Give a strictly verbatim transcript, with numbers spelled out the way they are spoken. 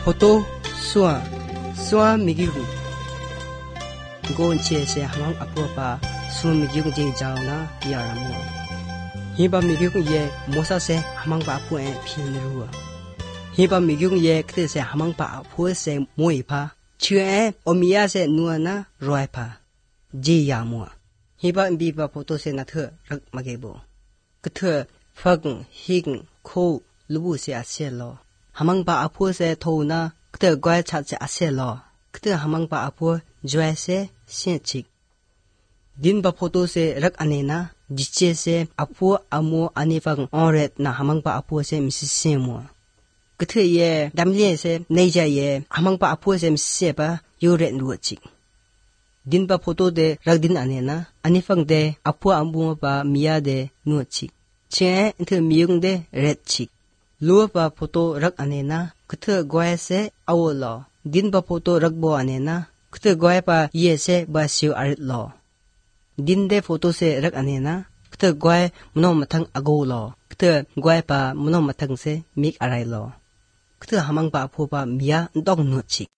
포토 수아 수아 미기구 고은치에세 항상 아프어봐 수 미기구 제자오나 야라모 히바 미기구 예 모사세 항상 아프에 피느루아 히바 미기구 예 그때세 항상 아프에세 모이파 치에 오미야세 누아나 로이파 제야모아 히바 비바 포토세 나트 락 마게보 그트 파근 히근 코 루부세 아셀로 하망바 아포세 토우나 그때 과에 찾지 아셀로 그때 하망바 아포 조에세 신칙 딘바 포토세 락 아네나 지체세 아포 아모 아니방 어렛 나 하망바 아포세 미시세모 그때 예 담리에세 네자예 하망바 아포세 미세바 요렛 누어직 딘바 포토데 락딘 아네나 아니팡데 아포 암부마 미야데 누어직 제 인트 미용데 렛직 루어바 포토 락 아네나 그트 고에세 아올로 딘바 포토 락보 아네나 그트 고에바 이에세 바시오 아르로 딘데 포토세 락 아네나 그트 고에 무노마탕 아고로 그트 고에바 무노마탕세 믹 아라이로 그트 하망바 포바 미야 떡누치